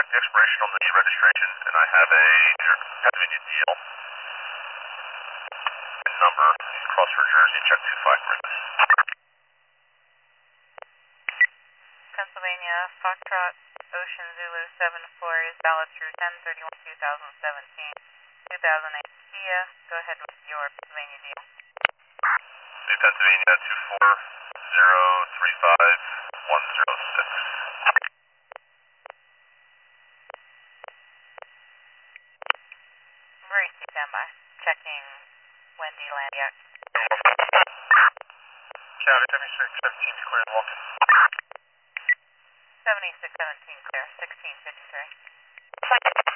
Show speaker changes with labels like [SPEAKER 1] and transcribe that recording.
[SPEAKER 1] checked the expiration on the registration, and I have a Pennsylvania deal and number. He's across for Jersey. Check 25 rings.
[SPEAKER 2] Pennsylvania, Foxtrot, Ocean Zulu 74 is valid through 10/31/2017. 2008 Kia. Go ahead with your Pennsylvania deal.
[SPEAKER 1] Pennsylvania 24035-106.
[SPEAKER 2] Emergency standby. Checking Wendy Landiak.
[SPEAKER 1] County 7617 clear to walk in.
[SPEAKER 2] 7617 clear, 1653.